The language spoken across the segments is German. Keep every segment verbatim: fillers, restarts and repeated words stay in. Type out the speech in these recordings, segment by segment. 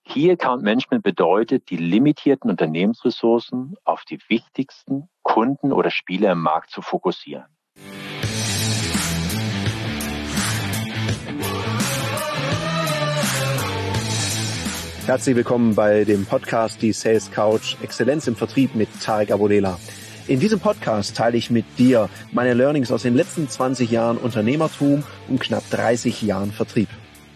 Key Account Management bedeutet, die limitierten Unternehmensressourcen auf die wichtigsten Kunden oder Spieler im Markt zu fokussieren. Herzlich willkommen bei dem Podcast Die Sales Couch Exzellenz im Vertrieb mit Tarek Abodela. In diesem Podcast teile ich mit dir meine Learnings aus den letzten zwanzig Jahren Unternehmertum und knapp dreißig Jahren Vertrieb.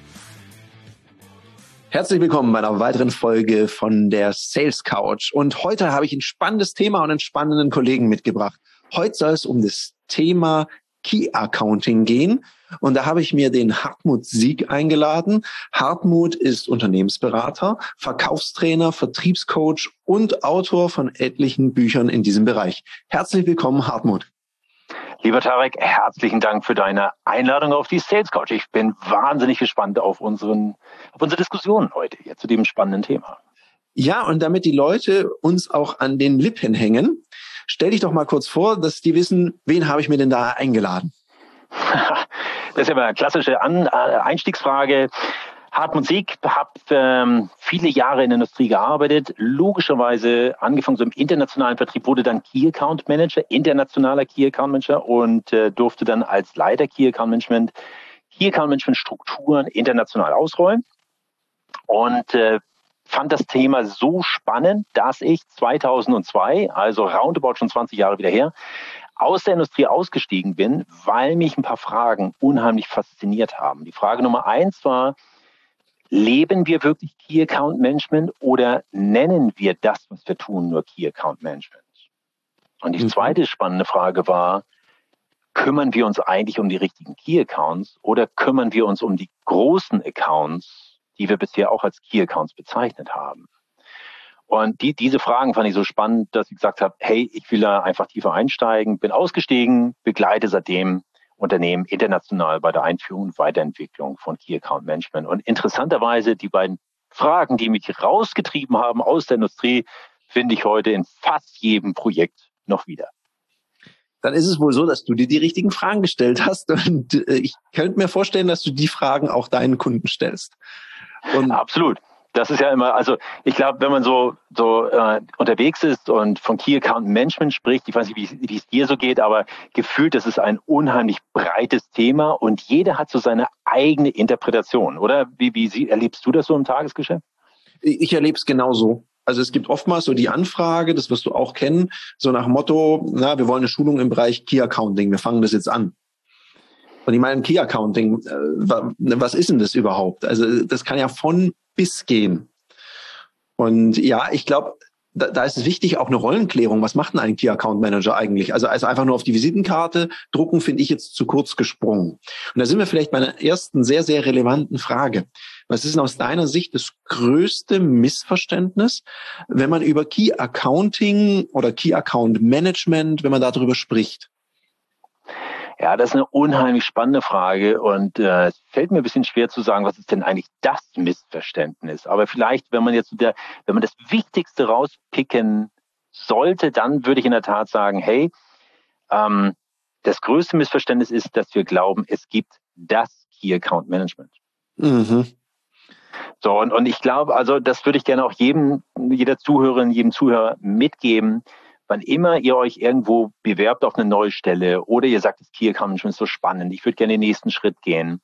Herzlich willkommen bei einer weiteren Folge von der Sales Couch. Und heute habe ich ein spannendes Thema und einen spannenden Kollegen mitgebracht. Heute soll es um das Thema Key Accounting gehen. Und da habe ich mir den Hartmut Sieg eingeladen. Hartmut ist Unternehmensberater, Verkaufstrainer, Vertriebscoach und Autor von etlichen Büchern in diesem Bereich. Herzlich willkommen, Hartmut. Lieber Tarek, herzlichen Dank für deine Einladung auf die Sales Couch. Ich bin wahnsinnig gespannt auf unseren, auf unsere Diskussion heute hier zu dem spannenden Thema. Ja, und damit die Leute uns auch an den Lippen hängen, stell dich doch mal kurz vor, dass die wissen, wen habe ich mir denn da eingeladen? Das ist ja mal eine klassische An- Einstiegsfrage. Hartmut Sieg, habe ähm, viele Jahre in der Industrie gearbeitet, logischerweise angefangen so im internationalen Vertrieb, wurde dann Key Account Manager, internationaler Key Account Manager und äh, durfte dann als Leiter Key Account Management, Key Account Management Strukturen international ausrollen und äh, fand das Thema so spannend, dass ich zweitausendzwei, also roundabout schon zwanzig Jahre wieder her, aus der Industrie ausgestiegen bin, weil mich ein paar Fragen unheimlich fasziniert haben. Die Frage Nummer eins war, leben wir wirklich Key Account Management oder nennen wir das, was wir tun, nur Key Account Management? Und die zweite spannende Frage war, kümmern wir uns eigentlich um die richtigen Key Accounts oder kümmern wir uns um die großen Accounts, die wir bisher auch als Key Accounts bezeichnet haben? Und die, diese Fragen fand ich so spannend, dass ich gesagt habe, hey, ich will da einfach tiefer einsteigen, bin ausgestiegen, begleite seitdem Unternehmen international bei der Einführung und Weiterentwicklung von Key Account Management. Und interessanterweise, die beiden Fragen, die mich rausgetrieben haben aus der Industrie, finde ich heute in fast jedem Projekt noch wieder. Dann ist es wohl so, dass du dir die richtigen Fragen gestellt hast. Und ich könnte mir vorstellen, dass du die Fragen auch deinen Kunden stellst. Und absolut. Das ist ja immer, also ich glaube, wenn man so so äh, unterwegs ist und von Key Account Management spricht, ich weiß nicht, wie, wie es dir so geht, aber gefühlt, das ist ein unheimlich breites Thema und jeder hat so seine eigene Interpretation, oder? Wie, wie sie, erlebst du das so im Tagesgeschäft? Ich erlebe es genauso. Also es gibt oftmals so die Anfrage, das wirst du auch kennen, so nach dem Motto, na, wir wollen eine Schulung im Bereich Key Accounting, wir fangen das jetzt an. Und ich meine, Key Accounting, was ist denn das überhaupt? Also das kann ja von bis gehen. Und ja, ich glaube, da, da ist es wichtig, auch eine Rollenklärung. Was macht denn ein Key Account Manager eigentlich? Also, also einfach nur auf die Visitenkarte drucken, finde ich jetzt zu kurz gesprungen. Und da sind wir vielleicht bei einer ersten sehr, sehr relevanten Frage. Was ist denn aus deiner Sicht das größte Missverständnis, wenn man über Key Accounting oder Key Account Management, wenn man darüber spricht? Ja, das ist eine unheimlich spannende Frage und äh, es fällt mir ein bisschen schwer zu sagen, was ist denn eigentlich das Missverständnis. Aber vielleicht, wenn man jetzt der, wenn man das Wichtigste rauspicken sollte, dann würde ich in der Tat sagen, hey, ähm, das größte Missverständnis ist, dass wir glauben, es gibt das Key Account Management. Mhm. So, und, und ich glaube, also das würde ich gerne auch jedem, jeder Zuhörerin, jedem Zuhörer mitgeben. Wann immer ihr euch irgendwo bewerbt auf eine neue Stelle oder ihr sagt, das Key Account Management ist so spannend, ich würde gerne den nächsten Schritt gehen,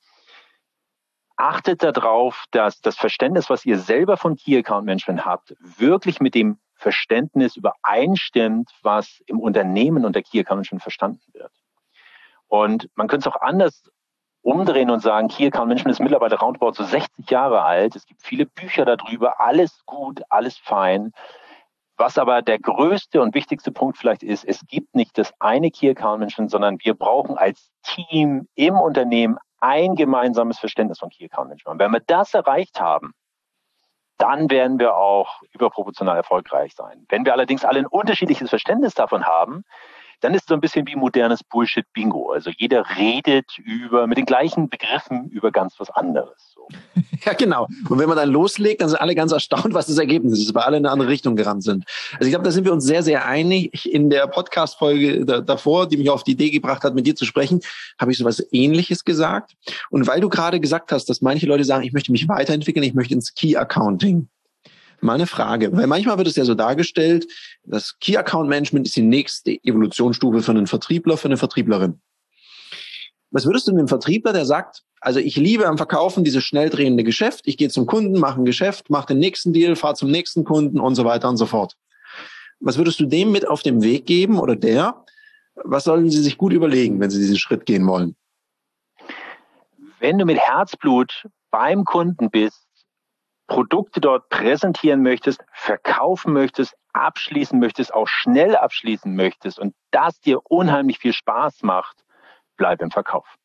achtet darauf, dass das Verständnis, was ihr selber von Key Account Management habt, wirklich mit dem Verständnis übereinstimmt, was im Unternehmen unter Key Account Management verstanden wird. Und man könnte es auch anders umdrehen und sagen, Key Account Management ist mittlerweile roundabout so sechzig Jahre alt. Es gibt viele Bücher darüber, alles gut, alles fein. Was aber der größte und wichtigste Punkt vielleicht ist, es gibt nicht das eine Key Account Management, sondern wir brauchen als Team im Unternehmen ein gemeinsames Verständnis von Key Account Management. Und wenn wir das erreicht haben, dann werden wir auch überproportional erfolgreich sein. Wenn wir allerdings alle ein unterschiedliches Verständnis davon haben, dann ist es so ein bisschen wie modernes Bullshit-Bingo. Also jeder redet über mit den gleichen Begriffen über ganz was anderes. So. Ja, genau. Und wenn man dann loslegt, dann sind alle ganz erstaunt, was das Ergebnis ist, weil alle in eine andere Richtung gerannt sind. Also ich glaube, da sind wir uns sehr, sehr einig. In der Podcast-Folge da, davor, die mich auf die Idee gebracht hat, mit dir zu sprechen, habe ich sowas Ähnliches gesagt. Und weil du gerade gesagt hast, dass manche Leute sagen, ich möchte mich weiterentwickeln, ich möchte ins Key Accounting. Mal eine Frage, weil manchmal wird es ja so dargestellt, das Key Account Management ist die nächste Evolutionsstufe für einen Vertriebler, für eine Vertrieblerin. Was würdest du einem Vertriebler, der sagt, also ich liebe am Verkaufen dieses schnell drehende Geschäft, ich gehe zum Kunden, mache ein Geschäft, mache den nächsten Deal, fahre zum nächsten Kunden und so weiter und so fort. Was würdest du dem mit auf den Weg geben oder der? Was sollen sie sich gut überlegen, wenn sie diesen Schritt gehen wollen? Wenn du mit Herzblut beim Kunden bist, Produkte dort präsentieren möchtest, verkaufen möchtest, abschließen möchtest, auch schnell abschließen möchtest und das dir unheimlich viel Spaß macht, bleib im Verkauf.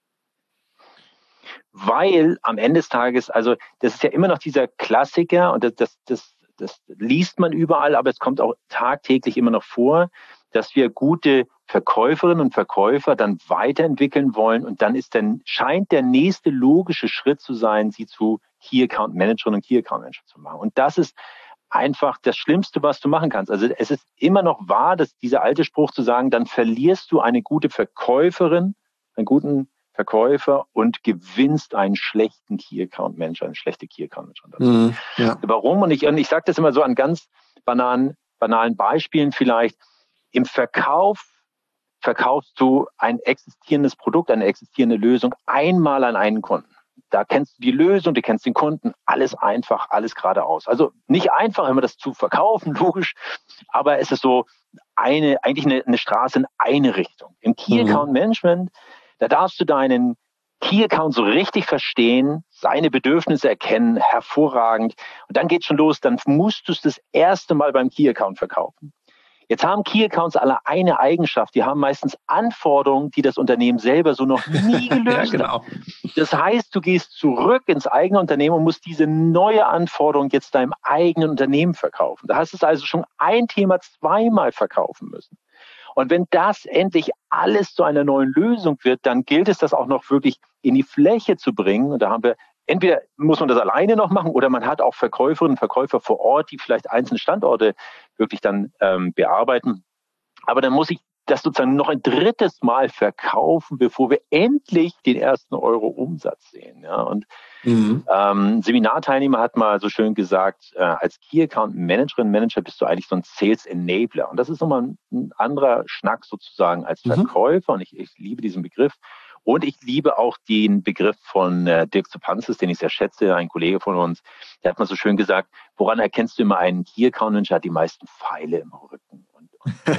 Weil am Ende des Tages, also das ist ja immer noch dieser Klassiker und das, das, das, das liest man überall, aber es kommt auch tagtäglich immer noch vor, dass wir gute Verkäuferinnen und Verkäufer dann weiterentwickeln wollen und dann ist dann, scheint der nächste logische Schritt zu sein, sie zu Key Account Managerinnen und Key Account Manager zu machen. Und das ist einfach das Schlimmste, was du machen kannst. Also es ist immer noch wahr, dass dieser alte Spruch zu sagen, dann verlierst du eine gute Verkäuferin, einen guten Verkäufer und gewinnst einen schlechten Key Account Manager, eine schlechte Key Account Manager. Mhm, ja. Warum? Und ich, und ich sage das immer so an ganz banalen, banalen Beispielen vielleicht. Im Verkauf verkaufst du ein existierendes Produkt, eine existierende Lösung einmal an einen Kunden. Da kennst du die Lösung, du kennst den Kunden, alles einfach, alles geradeaus. Also nicht einfach immer das zu verkaufen, logisch, aber es ist so eine, eigentlich eine, eine Straße in eine Richtung. Im Key Account Management, da darfst du deinen Key Account so richtig verstehen, seine Bedürfnisse erkennen, hervorragend. Und dann geht's schon los, dann musst du es das erste Mal beim Key Account verkaufen. Jetzt haben Key Accounts alle eine Eigenschaft. Die haben meistens Anforderungen, die das Unternehmen selber so noch nie gelöst ja, genau. hat. Das heißt, du gehst zurück ins eigene Unternehmen und musst diese neue Anforderung jetzt deinem eigenen Unternehmen verkaufen. Da hast du also schon ein Thema zweimal verkaufen müssen. Und wenn das endlich alles zu einer neuen Lösung wird, dann gilt es, das auch noch wirklich in die Fläche zu bringen. Und da haben wir entweder muss man das alleine noch machen oder man hat auch Verkäuferinnen und Verkäufer vor Ort, die vielleicht einzelne Standorte wirklich dann ähm, bearbeiten. Aber dann muss ich das sozusagen noch ein drittes Mal verkaufen, bevor wir endlich den ersten Euro Umsatz sehen. Ja, und mhm. ähm, ein Seminarteilnehmer hat mal so schön gesagt, äh, als Key Account Managerin, Manager bist du eigentlich so ein Sales Enabler. Und das ist nochmal ein, ein anderer Schnack sozusagen als Verkäufer. Mhm. Und ich, ich liebe diesen Begriff. Und ich liebe auch den Begriff von äh, Dirk Zupanzis, den ich sehr schätze, ein Kollege von uns. Der hat mal so schön gesagt, woran erkennst du immer einen Key Account Manager, hat die meisten Pfeile im Rücken. Und,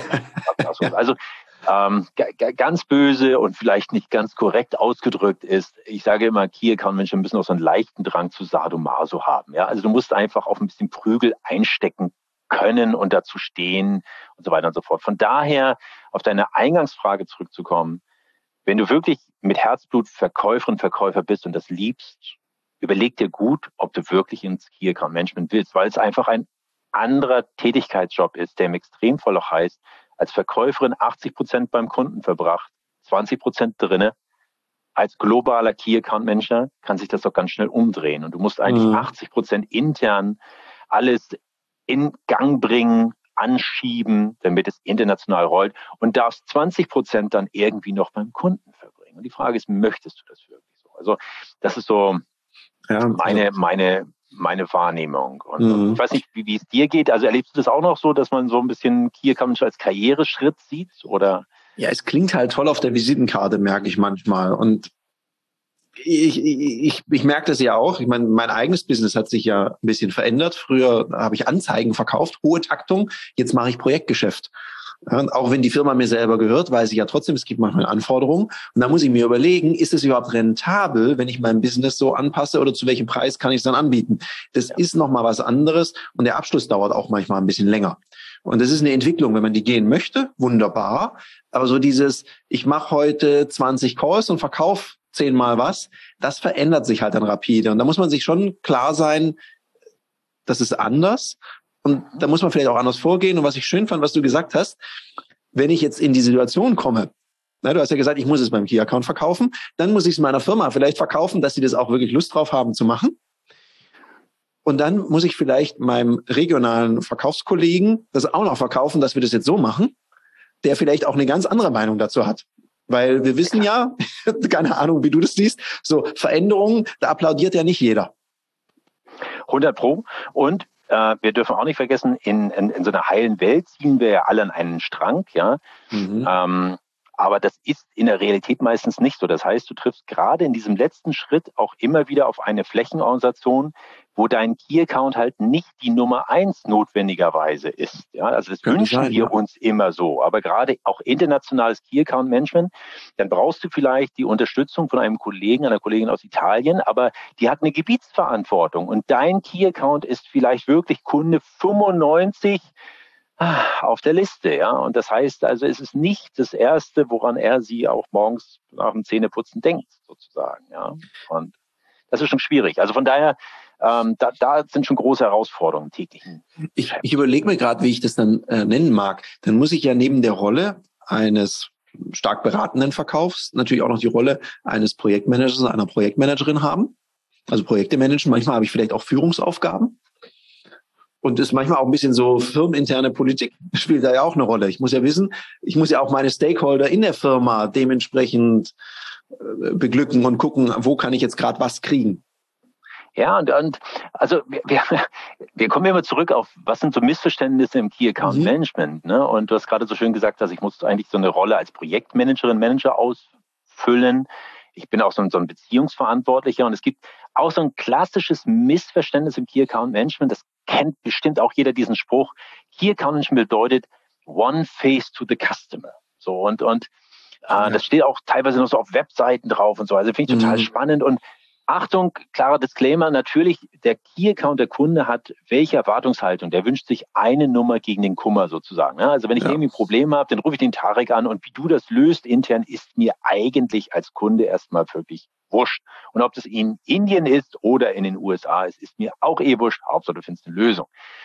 und also ähm, g- ganz böse und vielleicht nicht ganz korrekt ausgedrückt ist, ich sage immer, Key Account Manager müssen auch so einen leichten Drang zu Sadomaso haben. Ja? Also du musst einfach auf ein bisschen Prügel einstecken können und dazu stehen und so weiter und so fort. Von daher, auf deine Eingangsfrage zurückzukommen, wenn du wirklich mit Herzblut Verkäuferin, Verkäufer bist und das liebst, überleg dir gut, ob du wirklich ins Key Account Management willst, weil es einfach ein anderer Tätigkeitsjob ist, der im Extremfall auch heißt, als Verkäuferin achtzig Prozent beim Kunden verbracht, zwanzig Prozent drinne. Als globaler Key Account Manager kann sich das doch ganz schnell umdrehen und du musst eigentlich mhm. achtzig Prozent intern alles in Gang bringen, anschieben, damit es international rollt und darfst zwanzig Prozent dann irgendwie noch beim Kunden verbringen. Und die Frage ist, möchtest du das wirklich so? Also das ist so ja, meine, ja. meine, meine Wahrnehmung. Und mhm. ich weiß nicht, wie, wie es dir geht. Also erlebst du das auch noch so, dass man so ein bisschen Key Account als Karriereschritt sieht? Oder? Ja, es klingt halt toll auf der Visitenkarte, merke ich manchmal. Und Ich, ich, ich merke das ja auch. Ich meine, mein eigenes Business hat sich ja ein bisschen verändert. Früher habe ich Anzeigen verkauft, hohe Taktung. Jetzt mache ich Projektgeschäft. Ja, und auch wenn die Firma mir selber gehört, weiß ich ja trotzdem, es gibt manchmal Anforderungen. Und da muss ich mir überlegen, ist es überhaupt rentabel, wenn ich mein Business so anpasse oder zu welchem Preis kann ich es dann anbieten? Das ja. ist nochmal was anderes und der Abschluss dauert auch manchmal ein bisschen länger. Und das ist eine Entwicklung, wenn man die gehen möchte, wunderbar. Aber so dieses, ich mache heute zwanzig Calls und verkaufe zehnmal was, das verändert sich halt dann rapide. Und da muss man sich schon klar sein, das ist anders. Und da muss man vielleicht auch anders vorgehen. Und was ich schön fand, was du gesagt hast, wenn ich jetzt in die Situation komme, na, du hast ja gesagt, ich muss es beim Key Account verkaufen, dann muss ich es meiner Firma vielleicht verkaufen, dass sie das auch wirklich Lust drauf haben zu machen. Und dann muss ich vielleicht meinem regionalen Verkaufskollegen das auch noch verkaufen, dass wir das jetzt so machen, der vielleicht auch eine ganz andere Meinung dazu hat. Weil wir wissen ja, keine Ahnung, wie du das siehst, so Veränderungen, da applaudiert ja nicht jeder. hundert Pro. Und äh, wir dürfen auch nicht vergessen, in, in, in so einer heilen Welt ziehen wir ja alle an einen Strang, ja. Mhm. Ähm, aber das ist in der Realität meistens nicht so. Das heißt, du triffst gerade in diesem letzten Schritt auch immer wieder auf eine Flächenorganisation, wo dein Key-Account halt nicht die Nummer eins notwendigerweise ist. Ja, also das Könnte wünschen sein, wir ja. uns immer so. Aber gerade auch internationales Key-Account-Management, dann brauchst du vielleicht die Unterstützung von einem Kollegen, einer Kollegin aus Italien, aber die hat eine Gebietsverantwortung und dein Key-Account ist vielleicht wirklich Kunde fünfundneunzig auf der Liste, ja. Und das heißt also, es ist nicht das Erste, woran er sie auch morgens nach dem Zähneputzen denkt, sozusagen, ja. Und das ist schon schwierig. Also von daher, ähm, da, da sind schon große Herausforderungen im täglichen. Ich, ich überlege mir gerade, wie ich das dann äh, nennen mag. Dann muss ich ja neben der Rolle eines stark beratenden Verkaufs natürlich auch noch die Rolle eines Projektmanagers, einer Projektmanagerin haben. Also Projekte managen. Manchmal habe ich vielleicht auch Führungsaufgaben. Und ist manchmal auch ein bisschen so firmeninterne Politik spielt da ja auch eine Rolle. Ich muss ja wissen, ich muss ja auch meine Stakeholder in der Firma dementsprechend äh, beglücken und gucken, wo kann ich jetzt gerade was kriegen. Ja, und, und also wir, wir, wir kommen immer zurück auf, was sind so Missverständnisse im Key Account Management, ne? Und du hast gerade so schön gesagt, dass ich muss eigentlich so eine Rolle als Projektmanagerin, Manager ausfüllen. Ich bin auch so ein, so ein Beziehungsverantwortlicher und es gibt auch so ein klassisches Missverständnis im Key Account Management. Das kennt bestimmt auch jeder diesen Spruch. Key Account Management bedeutet One Face to the Customer. So und und äh, ja. Das steht auch teilweise noch so auf Webseiten drauf und so. Also finde ich total mhm. spannend und Achtung, klarer Disclaimer, natürlich, der Key-Account, der Kunde hat welche Erwartungshaltung? Der wünscht sich eine Nummer gegen den Kummer sozusagen. Also wenn ich ja. irgendwie ein Problem habe, dann rufe ich den Tarek an und wie du das löst intern, ist mir eigentlich als Kunde erstmal wirklich wurscht. Und ob das in Indien ist oder in den U S A ist, ist mir auch eh wurscht. Hauptsache du findest eine Lösung.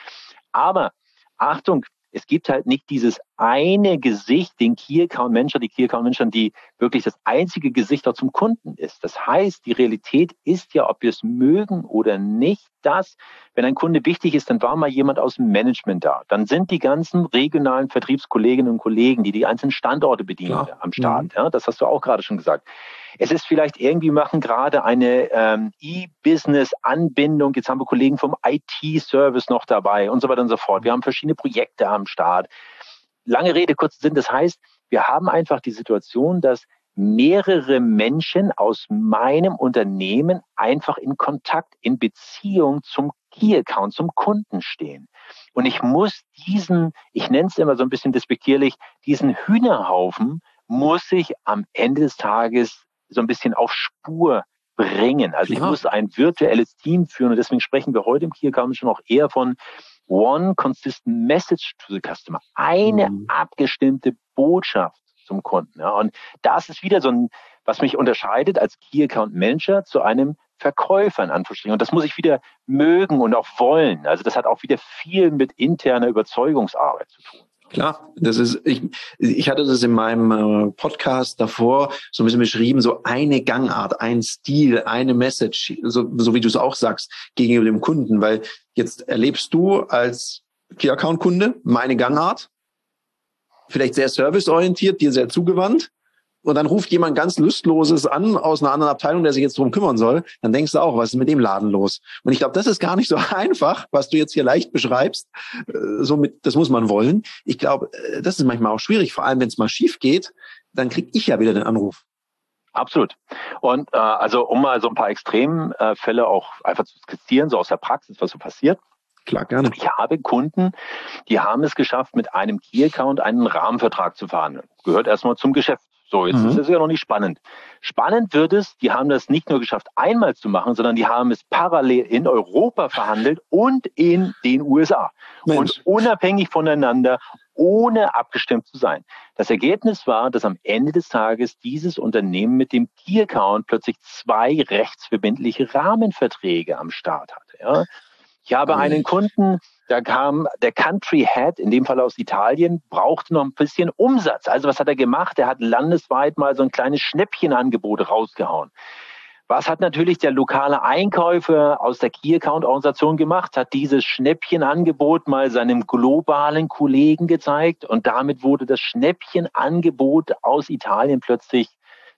Aber Achtung, es gibt halt nicht dieses eine Gesicht, den Key-Account-Manager, die Key-Account-Manager, die wirklich das einzige Gesicht auch zum Kunden ist. Das heißt, die Realität ist ja, ob wir es mögen oder nicht, dass, wenn ein Kunde wichtig ist, dann war mal jemand aus dem Management da. Dann sind die ganzen regionalen Vertriebskolleginnen und Kollegen, die die einzelnen Standorte bedienen, ja. am Start. Mhm. Ja, das hast du auch gerade schon gesagt. Es ist vielleicht irgendwie, machen gerade eine ähm, E-Business-Anbindung. Jetzt haben wir Kollegen vom I T-Service noch dabei und so weiter und so fort. Wir haben verschiedene Projekte am Start. Lange Rede, kurzer Sinn. Das heißt, wir haben einfach die Situation, dass mehrere Menschen aus meinem Unternehmen einfach in Kontakt, in Beziehung zum Key-Account, zum Kunden stehen. Und ich muss diesen, ich nenne es immer so ein bisschen despektierlich, diesen Hühnerhaufen muss ich am Ende des Tages so ein bisschen auf Spur bringen. Also ja. ich muss ein virtuelles Team führen und deswegen sprechen wir heute im Key-Account schon auch eher von One Consistent Message to the Customer. Eine mhm. abgestimmte Botschaft zum Kunden. Ja. Und das ist wieder so ein, was mich unterscheidet als Key Account Manager zu einem Verkäufer in Anführungsstrichen. Und das muss ich wieder mögen und auch wollen. Also das hat auch wieder viel mit interner Überzeugungsarbeit zu tun. Klar, das ist, ich, ich hatte das in meinem äh, Podcast davor so ein bisschen beschrieben, so eine Gangart, ein Stil, eine Message, so, so wie du es auch sagst, gegenüber dem Kunden, weil jetzt erlebst du als Key-Account-Kunde meine Gangart, vielleicht sehr serviceorientiert, dir sehr zugewandt, und dann ruft jemand ganz Lustloses an aus einer anderen Abteilung, der sich jetzt drum kümmern soll, dann denkst du auch, was ist mit dem Laden los? Und ich glaube, das ist gar nicht so einfach, was du jetzt hier leicht beschreibst. Somit, das muss man wollen. Ich glaube, das ist manchmal auch schwierig, vor allem wenn es mal schief geht, dann kriege ich ja wieder den Anruf. Absolut. Und äh, also um mal so ein paar Extremfälle auch einfach zu skizzieren, so aus der Praxis, was so passiert. Klar, gerne. Ich habe Kunden, die haben es geschafft, mit einem Key-Account einen Rahmenvertrag zu verhandeln. Gehört erstmal zum Geschäft. So, jetzt mhm. ist es ja noch nicht spannend. Spannend wird es, die haben das nicht nur geschafft, einmal zu machen, sondern die haben es parallel in Europa verhandelt und in den U S A. Mensch. Und unabhängig voneinander, ohne abgestimmt zu sein. Das Ergebnis war, dass am Ende des Tages dieses Unternehmen mit dem Key-Account plötzlich zwei rechtsverbindliche Rahmenverträge am Start hatte. Ja. Ich habe einen Kunden, da kam der Country Head, in dem Fall aus Italien, brauchte noch ein bisschen Umsatz. Also was hat er gemacht? Er hat landesweit mal so ein kleines Schnäppchenangebot rausgehauen. Was hat natürlich der lokale Einkäufer aus der Key-Account-Organisation gemacht? Hat dieses Schnäppchenangebot mal seinem globalen Kollegen gezeigt und damit wurde das Schnäppchenangebot aus Italien plötzlich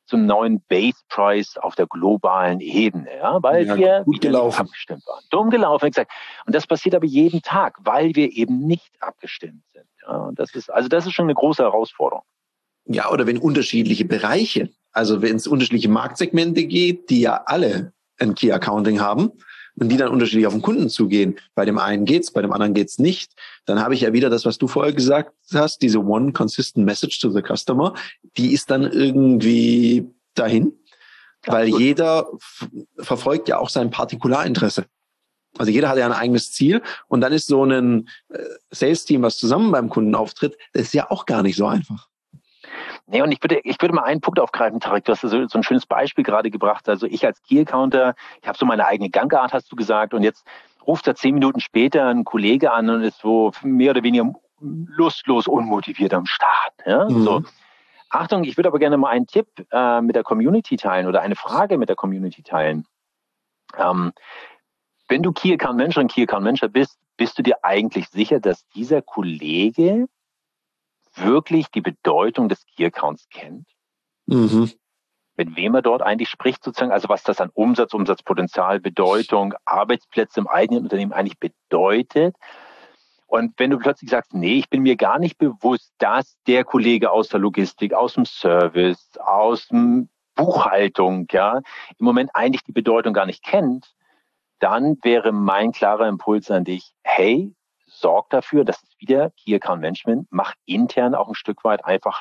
zum neuen Base Price auf der globalen Ebene, ja, weil ja, wir gut wieder gelaufen. nicht abgestimmt waren. Dumm gelaufen, gesagt. Und das passiert aber jeden Tag, weil wir eben nicht abgestimmt sind. Ja, und das ist, also das ist schon eine große Herausforderung. Ja, oder wenn unterschiedliche Bereiche, also wenn es unterschiedliche Marktsegmente geht, die ja alle ein Key Accounting haben und die dann unterschiedlich auf den Kunden zugehen. Bei dem einen geht's, bei dem anderen geht's nicht. Dann habe ich ja wieder das, was du vorher gesagt hast, diese One Consistent Message to the Customer, die ist dann irgendwie dahin, weil Absolut. jeder f- verfolgt ja auch sein Partikularinteresse. Also jeder hat ja ein eigenes Ziel und dann ist so ein äh, Sales-Team, was zusammen beim Kunden auftritt, das ist ja auch gar nicht so einfach. Nee, und ich würde, ich würde mal einen Punkt aufgreifen, Tarek. Du hast so, so ein schönes Beispiel gerade gebracht. Also ich als Key-Accounter, ich habe so meine eigene Gangart, hast du gesagt, und jetzt ruft da zehn Minuten später ein Kollege an und ist so mehr oder weniger lustlos, unmotiviert am Start. Ja? Mhm. So. Achtung, ich würde aber gerne mal einen Tipp äh, mit der Community teilen oder eine Frage mit der Community teilen. Ähm, wenn du Key-Account-Manager und Key-Account-Manager bist, bist du dir eigentlich sicher, dass dieser Kollege wirklich die Bedeutung des Key-Accounts kennt? Mhm. Mit wem er dort eigentlich spricht, sozusagen, also was das an Umsatz, Umsatzpotenzial, Bedeutung, Arbeitsplätze im eigenen Unternehmen eigentlich bedeutet. Und wenn du plötzlich sagst, nee, ich bin mir gar nicht bewusst, dass der Kollege aus der Logistik, aus dem Service, aus dem Buchhaltung, ja, im Moment eigentlich die Bedeutung gar nicht kennt, dann wäre mein klarer Impuls an dich, hey, sorg dafür, dass es wieder Key Account Management, mach intern auch ein Stück weit einfach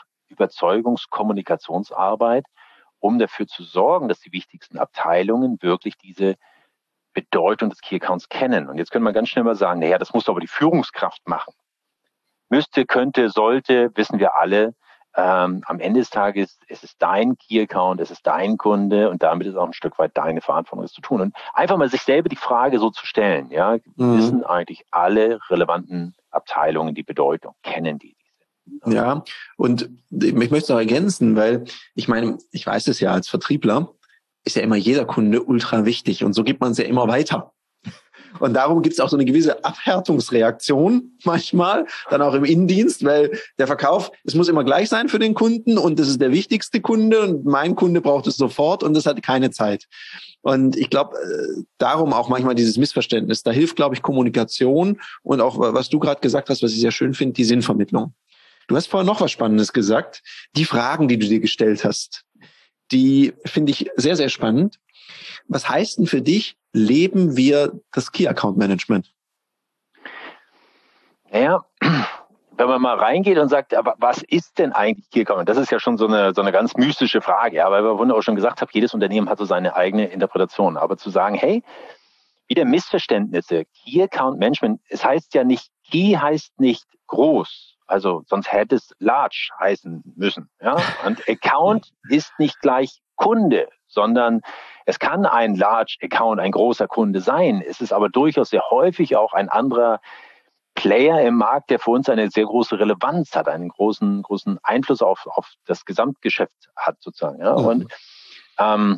Überzeugungskommunikationsarbeit, um dafür zu sorgen, dass die wichtigsten Abteilungen wirklich diese Bedeutung des Key Accounts kennen. Und jetzt können wir ganz schnell mal sagen, naja, das muss aber die Führungskraft machen. Müsste, könnte, sollte, wissen wir alle. Ähm, am Ende des Tages ist es dein Key Account, es ist dein Kunde und damit ist auch ein Stück weit deine Verantwortung, das zu tun. Und einfach mal sich selber die Frage so zu stellen, ja, Mhm. wissen eigentlich alle relevanten Abteilungen die Bedeutung, kennen die diese? Ja, und ich möchte es noch ergänzen, weil ich meine, ich weiß es ja als Vertriebler, ist ja immer jeder Kunde ultra wichtig und so gibt man es ja immer weiter. Und darum gibt es auch so eine gewisse Abhärtungsreaktion manchmal, dann auch im Innendienst, weil der Verkauf, es muss immer gleich sein für den Kunden und das ist der wichtigste Kunde und mein Kunde braucht es sofort und das hat keine Zeit. Und ich glaube, darum auch manchmal dieses Missverständnis. Da hilft, glaube ich, Kommunikation und auch, was du gerade gesagt hast, was ich sehr schön finde, die Sinnvermittlung. Du hast vorher noch was Spannendes gesagt. Die Fragen, die du dir gestellt hast, die finde ich sehr, sehr spannend. Was heißt denn für dich, leben wir das Key Account Management? Naja, wenn man mal reingeht und sagt, aber was ist denn eigentlich Key Account? Das ist ja schon so eine, so eine ganz mystische Frage, ja, weil wir vorhin auch schon gesagt haben, jedes Unternehmen hat so seine eigene Interpretation. Aber zu sagen, hey, wieder Missverständnisse, Key Account Management, es heißt ja nicht, Key heißt nicht groß, also sonst hätte es large heißen müssen. Ja? Und Account ist nicht gleich Kunde, sondern es kann ein large Account, ein großer Kunde sein. Es ist aber durchaus sehr häufig auch ein anderer Player im Markt, der für uns eine sehr große Relevanz hat, einen großen, großen Einfluss auf, auf das Gesamtgeschäft hat sozusagen. Ja? Mhm. Und ähm,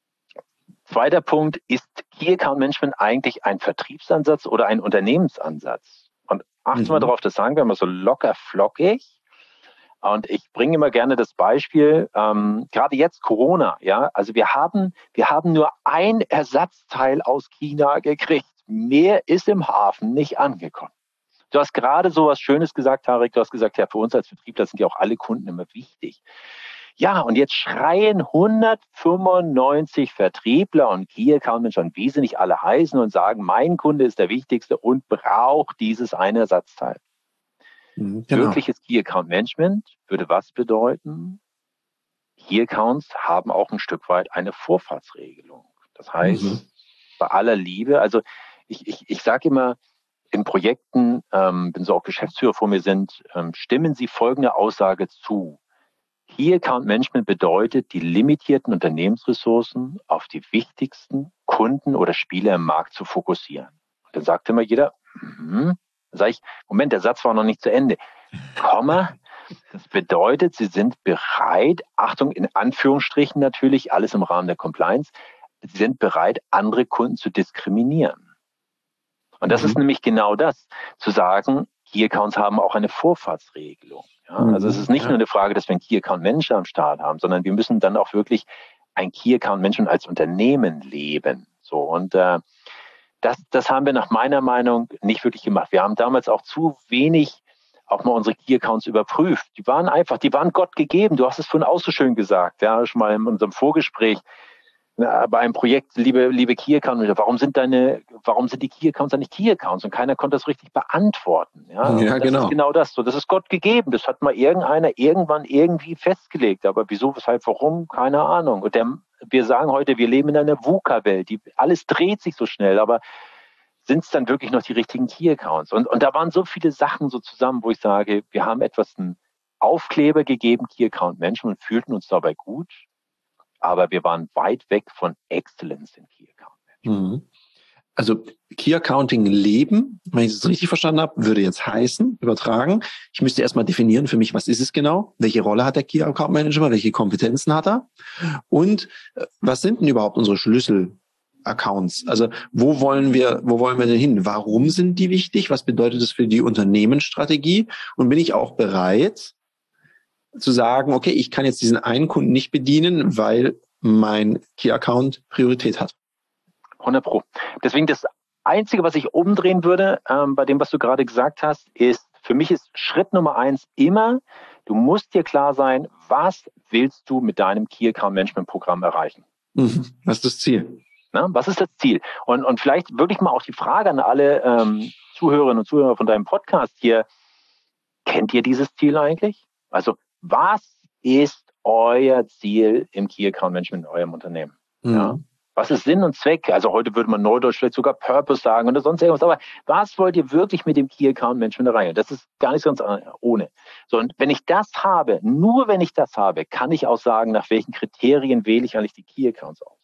zweiter Punkt, ist Key Account Management eigentlich ein Vertriebsansatz oder ein Unternehmensansatz? Und achten wir mhm. darauf, das sagen wir immer so locker flockig. Und ich bringe immer gerne das Beispiel, ähm, gerade jetzt Corona, ja, also wir haben, wir haben nur ein Ersatzteil aus China gekriegt. Mehr ist im Hafen nicht angekommen. Du hast gerade so was Schönes gesagt, Tarek. Du hast gesagt, ja, für uns als Vertriebler sind ja auch alle Kunden immer wichtig. Ja, und jetzt schreien hundertfünfundneunzig Vertriebler und Key Account Manager, wie sie nicht alle heißen, und sagen, mein Kunde ist der wichtigste und braucht dieses eine Ersatzteil. Genau. Wirkliches Key Account Management würde was bedeuten? Key Accounts haben auch ein Stück weit eine Vorfahrtsregelung. Das heißt, mhm. bei aller Liebe, also ich, ich, ich sage immer, in Projekten, ähm, wenn so auch Geschäftsführer vor mir sind, ähm, stimmen Sie folgende Aussage zu. Key Account Management bedeutet, die limitierten Unternehmensressourcen auf die wichtigsten Kunden oder Spieler im Markt zu fokussieren. Und dann sagt immer jeder, mm-hmm. Dann sage ich, Moment, der Satz war noch nicht zu Ende. Komma, das bedeutet, Sie sind bereit, Achtung, in Anführungsstrichen natürlich, alles im Rahmen der Compliance, Sie sind bereit, andere Kunden zu diskriminieren. Und das mhm. ist nämlich genau das, zu sagen, Key Accounts haben auch eine Vorfahrtsregelung. Ja, also es ist nicht ja. nur eine Frage, dass wir einen Key Account Manager am Start haben, sondern wir müssen dann auch wirklich ein Key Account Manager als Unternehmen leben. So und äh, das, das haben wir nach meiner Meinung nicht wirklich gemacht. Wir haben damals auch zu wenig auch mal unsere Key Accounts überprüft. Die waren einfach, die waren Gott gegeben. Du hast es vorhin auch so schön gesagt, ja, schon mal in unserem Vorgespräch. Na, bei einem Projekt, liebe, liebe Key Account Manager, warum sind deine, warum sind die Key Accounts dann nicht Key Accounts? Und keiner konnte das richtig beantworten. Ja, ja das genau. ist genau das. So, das ist Gott gegeben. Das hat mal irgendeiner irgendwann irgendwie festgelegt. Aber wieso, weshalb, warum? Keine Ahnung. Und der, wir sagen heute, wir leben in einer VUCA-Welt. Die, alles dreht sich so schnell, aber sind es dann wirklich noch die richtigen Key Accounts? Und, und da waren so viele Sachen so zusammen, wo ich sage, wir haben etwas einen Aufkleber gegeben, Key Account Management, und fühlten uns dabei gut. Aber wir waren weit weg von Excellence in Key Account Management. Also Key Accounting leben, wenn ich es richtig verstanden habe, würde jetzt heißen, übertragen, ich müsste erstmal definieren für mich, was ist es genau? Welche Rolle hat der Key Account Manager? Welche Kompetenzen hat er? Und was sind denn überhaupt unsere Schlüssel-Accounts? Also wo wollen wir, wo wollen wir denn hin? Warum sind die wichtig? Was bedeutet das für die Unternehmensstrategie? Und bin ich auch bereit, zu sagen, okay, ich kann jetzt diesen einen Kunden nicht bedienen, weil mein Key-Account Priorität hat. hundert Pro. Deswegen das Einzige, was ich umdrehen würde, ähm, bei dem, was du gerade gesagt hast, ist, für mich ist Schritt Nummer eins immer, du musst dir klar sein, was willst du mit deinem Key-Account-Management-Programm erreichen? Mhm. Was ist das Ziel? Na, was ist das Ziel? Und, und vielleicht wirklich mal auch die Frage an alle ähm, Zuhörerinnen und Zuhörer von deinem Podcast hier, kennt ihr dieses Ziel eigentlich? Also, was ist euer Ziel im Key Account Management in eurem Unternehmen? Mhm. Ja? Was ist Sinn und Zweck? Also heute würde man neudeutsch vielleicht sogar Purpose sagen oder sonst irgendwas. Aber was wollt ihr wirklich mit dem Key Account Management erreichen? Das ist gar nicht ganz ohne. So, und wenn ich das habe, nur wenn ich das habe, kann ich auch sagen, nach welchen Kriterien wähle ich eigentlich die Key Accounts aus.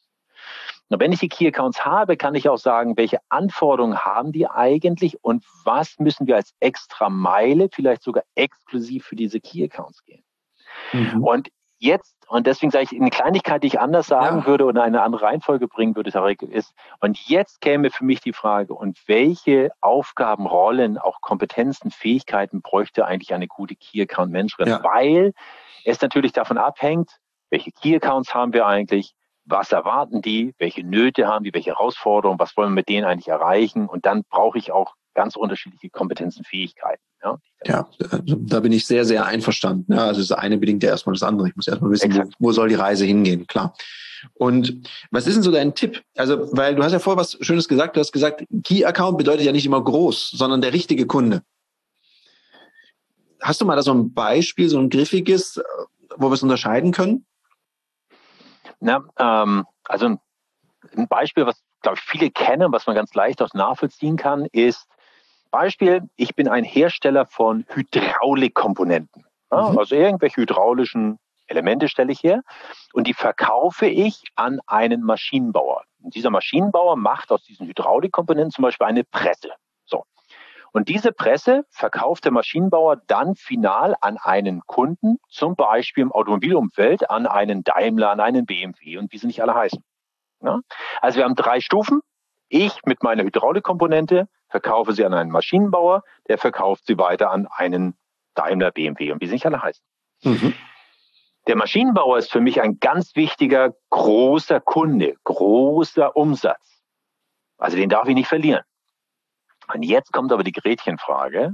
Und wenn ich die Key Accounts habe, kann ich auch sagen, welche Anforderungen haben die eigentlich und was müssen wir als extra Meile, vielleicht sogar exklusiv für diese Key Accounts gehen. Mhm. Und jetzt, und deswegen sage ich, eine Kleinigkeit, die ich anders sagen ja. würde oder eine andere Reihenfolge bringen würde, Tarek, ist, und jetzt käme für mich die Frage, und welche Aufgaben, Rollen, auch Kompetenzen, Fähigkeiten bräuchte eigentlich eine gute Key Account Managerin? Ja. Weil es natürlich davon abhängt, welche Key Accounts haben wir eigentlich, was erwarten die, welche Nöte haben die, welche Herausforderungen, was wollen wir mit denen eigentlich erreichen? Und dann brauche ich auch ganz unterschiedliche Kompetenzen, Fähigkeiten. Ja, ja, da bin ich sehr, sehr einverstanden. Ja, also das eine bedingt ja erstmal das andere. Ich muss erstmal wissen, wo, wo soll die Reise hingehen, klar. Und was ist denn so dein Tipp? Also, weil du hast ja vorher was Schönes gesagt, du hast gesagt, Key Account bedeutet ja nicht immer groß, sondern der richtige Kunde. Hast du mal da so ein Beispiel, so ein griffiges, wo wir es unterscheiden können? Na, ähm, also ein, ein Beispiel, was, glaube ich, viele kennen, was man ganz leicht auch nachvollziehen kann, ist Beispiel, ich bin ein Hersteller von Hydraulikkomponenten. Ja, mhm. Also irgendwelche hydraulischen Elemente stelle ich her und die verkaufe ich an einen Maschinenbauer. Und dieser Maschinenbauer macht aus diesen Hydraulikkomponenten zum Beispiel eine Presse. So. Und diese Presse verkauft der Maschinenbauer dann final an einen Kunden, zum Beispiel im Automobilumfeld, an einen Daimler, an einen B M W und wie sie nicht alle heißen. Ja? Also wir haben drei Stufen. Ich mit meiner Hydraulikkomponente verkaufe sie an einen Maschinenbauer, der verkauft sie weiter an einen Daimler, B M W und wie sie nicht alle heißen. Mhm. Der Maschinenbauer ist für mich ein ganz wichtiger, großer Kunde, großer Umsatz. Also den darf ich nicht verlieren. Und jetzt kommt aber die Gretchenfrage.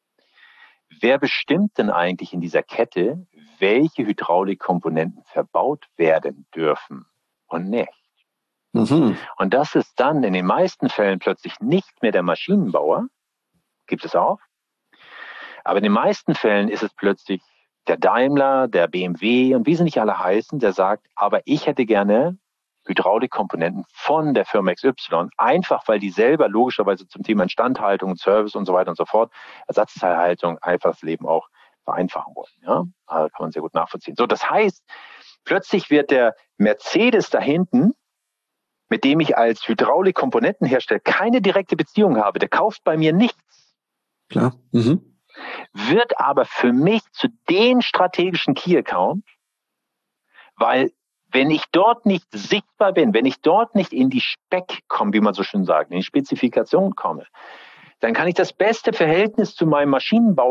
Wer bestimmt denn eigentlich in dieser Kette, welche Hydraulikkomponenten verbaut werden dürfen und nicht? Mhm. Und das ist dann in den meisten Fällen plötzlich nicht mehr der Maschinenbauer, gibt es auch, aber in den meisten Fällen ist es plötzlich der Daimler, der B M W und wie sie nicht alle heißen, der sagt, aber ich hätte gerne Hydraulikkomponenten von der Firma X Y, einfach weil die selber logischerweise zum Thema Instandhaltung, Service und so weiter und so fort, Ersatzteilhaltung, einfach das Leben auch vereinfachen wollen. Ja, also kann man sehr gut nachvollziehen. So, das heißt, plötzlich wird der Mercedes da hinten, mit dem ich als Hydraulikkomponentenhersteller keine direkte Beziehung habe, der kauft bei mir nichts. Klar. Mhm. Wird aber für mich zu den strategischen Key-Account, weil wenn ich dort nicht sichtbar bin, wenn ich dort nicht in die Speck komme, wie man so schön sagt, in die Spezifikation komme, dann kann ich das beste Verhältnis zu meinem Maschinenbau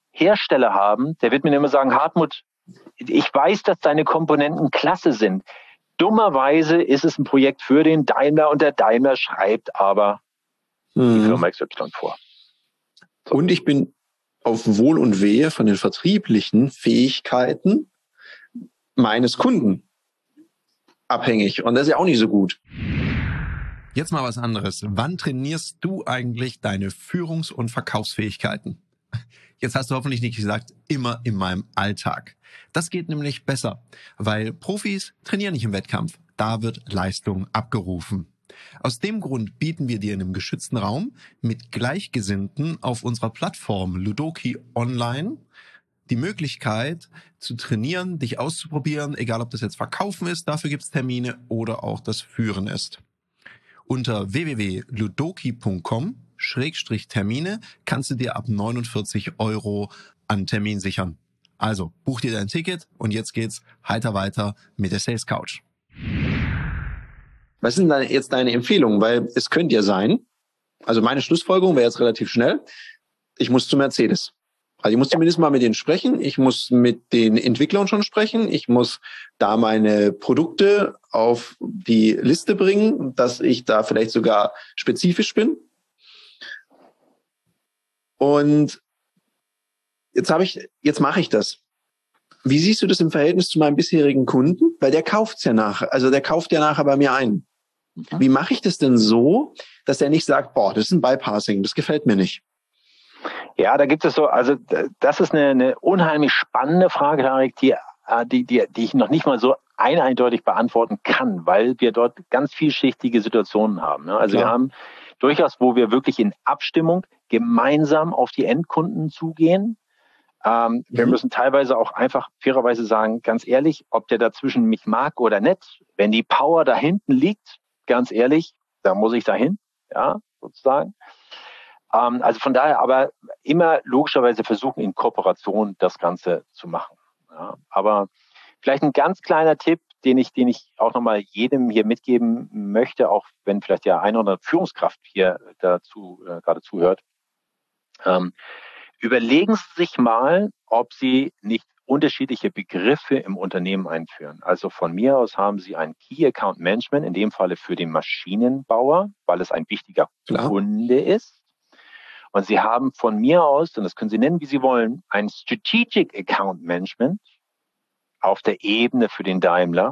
Hersteller haben, der wird mir immer sagen, Hartmut, ich weiß, dass deine Komponenten klasse sind. Dummerweise ist es ein Projekt für den Daimler und der Daimler schreibt aber hm. die Firma X Y vor. So. Und ich bin auf Wohl und Wehe von den vertrieblichen Fähigkeiten meines Kunden abhängig. Und das ist ja auch nicht so gut. Jetzt mal was anderes. Wann trainierst du eigentlich deine Führungs- und Verkaufsfähigkeiten? Jetzt hast du hoffentlich nicht gesagt, immer in meinem Alltag. Das geht nämlich besser, weil Profis trainieren nicht im Wettkampf. Da wird Leistung abgerufen. Aus dem Grund bieten wir dir in einem geschützten Raum mit Gleichgesinnten auf unserer Plattform Ludoki Online die Möglichkeit zu trainieren, dich auszuprobieren, egal ob das jetzt Verkaufen ist, dafür gibt's Termine, oder auch das Führen ist. Unter w w w punkt ludoki punkt com Schrägstrich Termine kannst du dir ab neunundvierzig Euro an Termin sichern. Also buch dir dein Ticket und jetzt geht's heiter weiter mit der Sales Couch. Was sind denn jetzt deine Empfehlungen? Weil es könnte ja sein, also meine Schlussfolgerung wäre jetzt relativ schnell, ich muss zu Mercedes. Also ich muss zumindest mal mit denen sprechen, ich muss mit den Entwicklern schon sprechen, ich muss da meine Produkte auf die Liste bringen, dass ich da vielleicht sogar spezifisch bin. Und jetzt habe ich, jetzt mache ich das. Wie siehst du das im Verhältnis zu meinem bisherigen Kunden? Weil der kauft's ja nachher, also der kauft ja nachher bei mir ein. Wie mache ich das denn so, dass der nicht sagt, boah, das ist ein Bypassing, das gefällt mir nicht? Ja, da gibt es so, also das ist eine, eine unheimlich spannende Frage, Tarek, die, die, die, die ich noch nicht mal so ein eindeutig beantworten kann, weil wir dort ganz vielschichtige Situationen haben. Also Klar. wir haben durchaus, wo wir wirklich in Abstimmung gemeinsam auf die Endkunden zugehen. Ähm, wir mhm. müssen teilweise auch einfach fairerweise sagen, ganz ehrlich, ob der dazwischen mich mag oder nicht, wenn die Power da hinten liegt, ganz ehrlich, da muss ich dahin, ja, sozusagen. Ähm, also von daher aber immer logischerweise versuchen, in Kooperation das Ganze zu machen. Ja, aber vielleicht ein ganz kleiner Tipp, den ich, den ich auch nochmal jedem hier mitgeben möchte, auch wenn vielleicht der eine oder andere Führungskraft hier dazu äh, gerade zuhört. Ähm, überlegen Sie sich mal, ob Sie nicht unterschiedliche Begriffe im Unternehmen einführen. Also von mir aus haben Sie ein Key Account Management, in dem Falle für den Maschinenbauer, weil es ein wichtiger Klar. Kunde ist. Und Sie haben von mir aus, und das können Sie nennen, wie Sie wollen, ein Strategic Account Management auf der Ebene für den Daimler,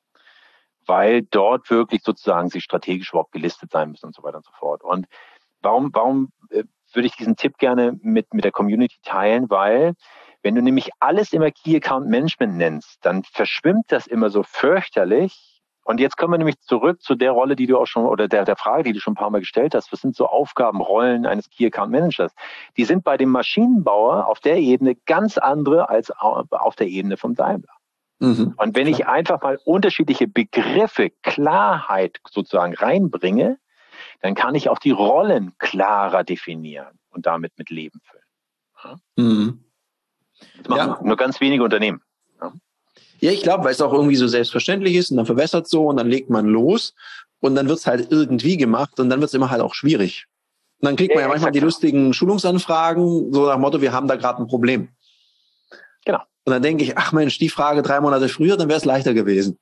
weil dort wirklich sozusagen Sie strategisch überhaupt gelistet sein müssen und so weiter und so fort. Und warum, warum äh, würde ich diesen Tipp gerne mit, mit der Community teilen? Weil wenn du nämlich alles immer Key Account Management nennst, dann verschwimmt das immer so fürchterlich. Und jetzt kommen wir nämlich zurück zu der Rolle, die du auch schon, oder der, der Frage, die du schon ein paar Mal gestellt hast. Was sind so Aufgaben, Rollen eines Key Account Managers? Die sind bei dem Maschinenbauer auf der Ebene ganz andere als auf der Ebene vom Daimler. Mhm, und wenn klar. ich einfach mal unterschiedliche Begriffe, Klarheit sozusagen reinbringe, dann kann ich auch die Rollen klarer definieren und damit mit Leben füllen. Ja? Mhm. Das machen ja. nur ganz wenige Unternehmen. Ja? Ja, ich glaube, weil es auch irgendwie so selbstverständlich ist und dann verwässert so und dann legt man los und dann wird es halt irgendwie gemacht und dann wird es immer halt auch schwierig. Und dann kriegt ja, man ja manchmal die genau. lustigen Schulungsanfragen, so nach dem Motto, wir haben da gerade ein Problem. Genau. Und dann denke ich, ach Mensch, die Frage drei Monate früher, dann wäre es leichter gewesen.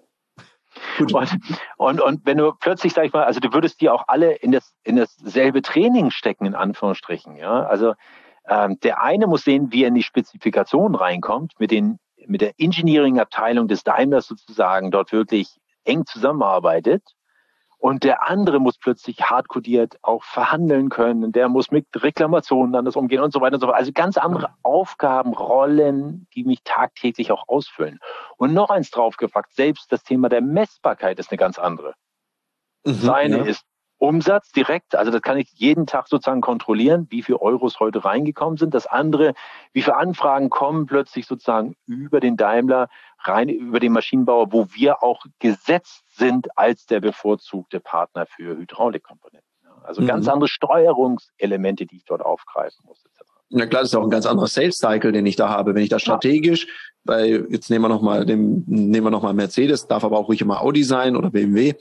Gut. Und, und, und wenn du plötzlich, sag ich mal, also du würdest die auch alle in das in dasselbe Training stecken, in Anführungsstrichen. Ja, also ähm, der eine muss sehen, wie er in die Spezifikation reinkommt, mit den mit der Engineering-Abteilung des Daimlers sozusagen dort wirklich eng zusammenarbeitet. Und der andere muss plötzlich hardcodiert auch verhandeln können. Der muss mit Reklamationen anders umgehen und so weiter und so fort. Also ganz andere Aufgaben, Rollen, die mich tagtäglich auch ausfüllen. Und noch eins draufgepackt, selbst das Thema der Messbarkeit ist eine ganz andere. Mhm, das eine ja. ist Umsatz direkt, also das kann ich jeden Tag sozusagen kontrollieren, wie viele Euros heute reingekommen sind. Das andere, wie viele Anfragen kommen plötzlich sozusagen über den Daimler rein, über den Maschinenbauer, wo wir auch gesetzt sind als der bevorzugte Partner für Hydraulikkomponenten. Also mhm. ganz andere Steuerungselemente, die ich dort aufgreifen muss, et cetera. Ja klar, das ist auch ein ganz anderer Sales-Cycle, den ich da habe. Wenn ich da strategisch, ja. weil jetzt nehmen wir nochmal den, nehmen wir noch mal Mercedes, darf aber auch ruhig immer Audi sein oder B M W.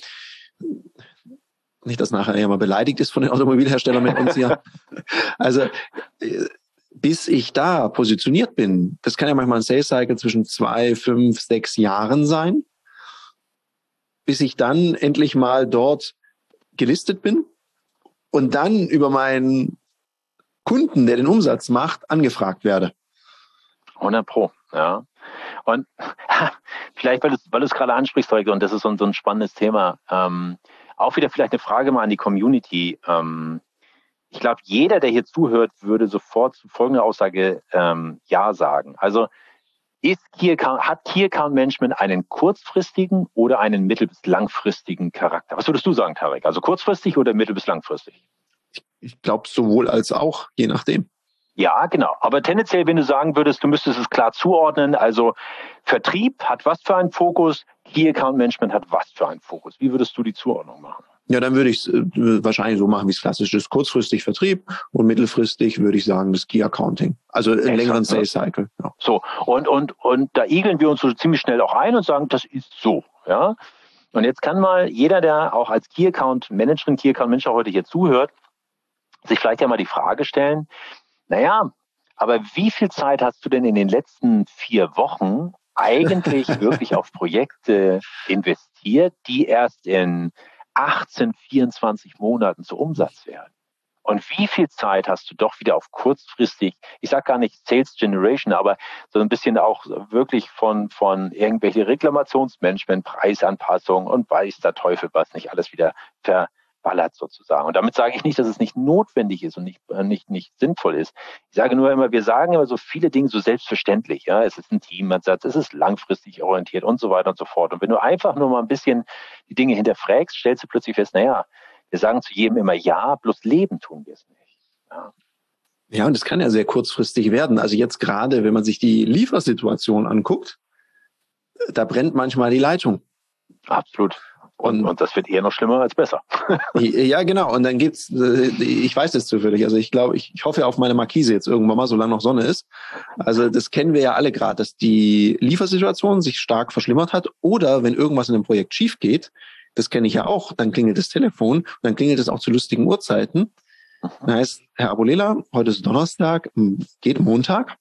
Nicht, dass nachher jemand beleidigt ist von den Automobilherstellern mit uns hier. Also bis ich da positioniert bin, das kann ja manchmal ein Sales Cycle zwischen zwei, fünf, sechs Jahren sein, bis ich dann endlich mal dort gelistet bin und dann über meinen Kunden, der den Umsatz macht, angefragt werde. hundert Pro, ja. Und vielleicht, weil du weil du es gerade ansprichst, Heike, und das ist so, so ein spannendes Thema, ähm, auch wieder vielleicht eine Frage mal an die Community. Ähm, ich glaube, jeder, der hier zuhört, würde sofort zu folgender Aussage ähm, Ja sagen. Also ist Key Account, hat Key Account Management einen kurzfristigen oder einen mittel- bis langfristigen Charakter? Was würdest du sagen, Tarek? Also kurzfristig oder mittel- bis langfristig? Ich glaube sowohl als auch, je nachdem. Ja, genau. Aber tendenziell, wenn du sagen würdest, du müsstest es klar zuordnen, also Vertrieb hat was für einen Fokus, Key Account Management hat was für einen Fokus. Wie würdest du die Zuordnung machen? Ja, dann würde ich es äh, wahrscheinlich so machen, wie es klassisch ist. Kurzfristig Vertrieb und mittelfristig würde ich sagen, das Key Accounting. Also einen längeren Sales Cycle. Ja. So, und, und, und da igeln wir uns so ziemlich schnell auch ein und sagen, das ist so, ja. Und jetzt kann mal jeder, der auch als Key Account Managerin, Key Account Manager heute hier zuhört, sich vielleicht ja mal die Frage stellen, naja, aber wie viel Zeit hast du denn in den letzten vier Wochen eigentlich wirklich auf Projekte investiert, die erst in achtzehn, vierundzwanzig Monaten zu Umsatz werden? Und wie viel Zeit hast du doch wieder auf kurzfristig, ich sage gar nicht Sales Generation, aber so ein bisschen auch wirklich von, von irgendwelche Reklamationsmanagement, Preisanpassung und weiß der Teufel was nicht alles wieder verballert sozusagen. Und damit sage ich nicht, dass es nicht notwendig ist und nicht, nicht, nicht sinnvoll ist. Ich sage nur immer, wir sagen immer so viele Dinge so selbstverständlich. Ja, es ist ein Teamansatz, es ist langfristig orientiert und so weiter und so fort. Und wenn du einfach nur mal ein bisschen die Dinge hinterfragst, stellst du plötzlich fest, naja, wir sagen zu jedem immer ja, bloß leben tun wir es nicht. Ja. Ja, und es kann ja sehr kurzfristig werden. Also jetzt gerade, wenn man sich die Liefersituation anguckt, da brennt manchmal die Leitung. Absolut. Und, und, und das wird eher noch schlimmer als besser. Ja, genau. Und dann gibt's, ich weiß es zufällig, also ich glaube, ich, ich hoffe auf meine Markise jetzt irgendwann mal, solange noch Sonne ist. Also das kennen wir ja alle gerade, dass die Liefersituation sich stark verschlimmert hat oder wenn irgendwas in einem Projekt schief geht, das kenne ich ja auch, dann klingelt das Telefon und dann klingelt es auch zu lustigen Uhrzeiten. Das heißt, Herr Abulela, heute ist Donnerstag, geht Montag.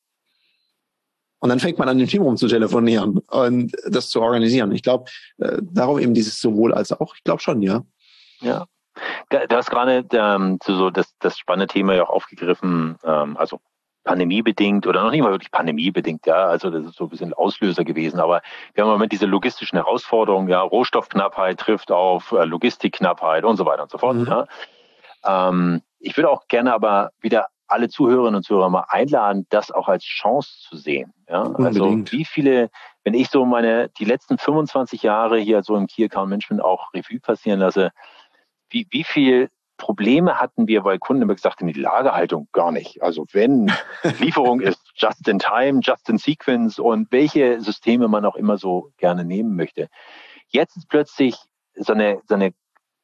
Und dann fängt man an, im Team rum zu telefonieren und das zu organisieren. Ich glaube, äh, darum eben dieses sowohl als auch, ich glaube schon, ja. Ja. Du hast gerade ähm, so das, das spannende Thema ja auch aufgegriffen, ähm, also pandemiebedingt oder noch nicht mal wirklich pandemiebedingt, ja, also das ist so ein bisschen Auslöser gewesen, aber wir haben im Moment diese logistischen Herausforderungen, ja, Rohstoffknappheit trifft auf äh, Logistikknappheit und so weiter und so fort, mhm. ja. Ähm, ich würde auch gerne aber wieder alle Zuhörerinnen und Zuhörer mal einladen, das auch als Chance zu sehen, ja, also wie viele, wenn ich so meine, die letzten fünfundzwanzig Jahre hier so im Key Account Management auch Revue passieren lasse, wie, wie viel Probleme hatten wir, weil Kunden immer gesagt haben, die Lagerhaltung gar nicht. Also wenn Lieferung ist just in time, just in sequence und welche Systeme man auch immer so gerne nehmen möchte. Jetzt ist plötzlich so eine, so eine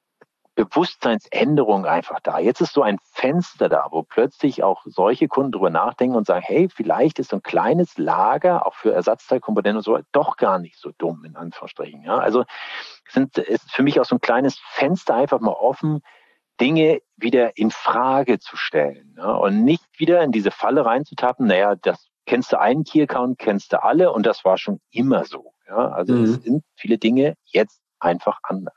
Bewusstseinsänderung einfach da. Jetzt ist so ein Fenster da, wo plötzlich auch solche Kunden drüber nachdenken und sagen, hey, vielleicht ist so ein kleines Lager auch für Ersatzteilkomponenten und so doch gar nicht so dumm, in Anführungsstrichen. Ja, also sind, ist für mich auch so ein kleines Fenster einfach mal offen, Dinge wieder in Frage zu stellen, ja, und nicht wieder in diese Falle reinzutappen, naja, das kennst du einen Key-Account, kennst du alle und das war schon immer so. Ja, also mhm. es sind viele Dinge jetzt einfach anders.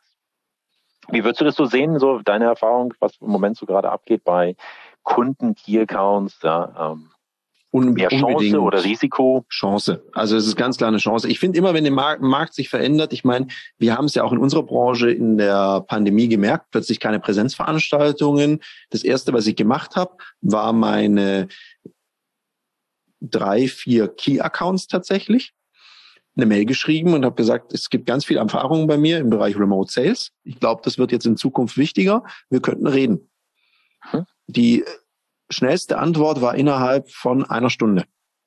Wie würdest du das so sehen, so deine Erfahrung, was im Moment so gerade abgeht bei Kunden, Key-Accounts, ja, ähm, Un- mehr Chance unbedingt. oder Risiko? Chance. Also es ist ganz klar eine Chance. Ich finde immer, wenn der Markt, Markt sich verändert, ich meine, wir haben es ja auch in unserer Branche in der Pandemie gemerkt, plötzlich keine Präsenzveranstaltungen. Das Erste, was ich gemacht habe, war meine drei, vier Key-Accounts tatsächlich. Eine Mail geschrieben und habe gesagt, es gibt ganz viel Erfahrung bei mir im Bereich Remote Sales. Ich glaube, das wird jetzt in Zukunft wichtiger. Wir könnten reden. Hm. Die schnellste Antwort war innerhalb von einer Stunde.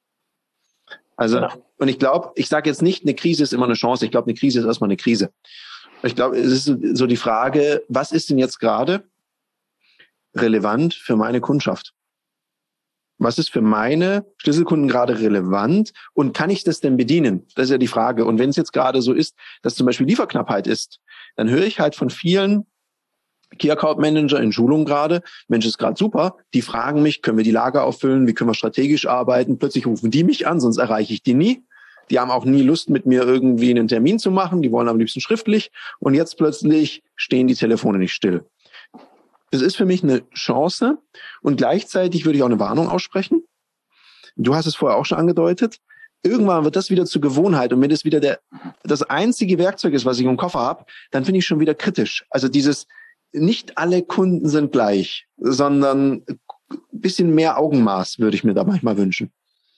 Also, ja. Und ich glaube, ich sage jetzt nicht, eine Krise ist immer eine Chance. Ich glaube, eine Krise ist erstmal eine Krise. Ich glaube, es ist so die Frage, was ist denn jetzt gerade relevant für meine Kundschaft? Was ist für meine Schlüsselkunden gerade relevant und kann ich das denn bedienen? Das ist ja die Frage. Und wenn es jetzt gerade so ist, dass zum Beispiel Lieferknappheit ist, dann höre ich halt von vielen, Key Account Manager in Schulung gerade, Mensch, ist gerade super, die fragen mich, können wir die Lager auffüllen, wie können wir strategisch arbeiten, plötzlich rufen die mich an, sonst erreiche ich die nie. Die haben auch nie Lust, mit mir irgendwie einen Termin zu machen, die wollen am liebsten schriftlich und jetzt plötzlich stehen die Telefone nicht still. Das ist für mich eine Chance und gleichzeitig würde ich auch eine Warnung aussprechen. Du hast es vorher auch schon angedeutet. Irgendwann wird das wieder zur Gewohnheit und wenn das wieder der, das einzige Werkzeug ist, was ich im Koffer habe, dann finde ich schon wieder kritisch. Also dieses, nicht alle Kunden sind gleich, sondern ein bisschen mehr Augenmaß würde ich mir da manchmal wünschen.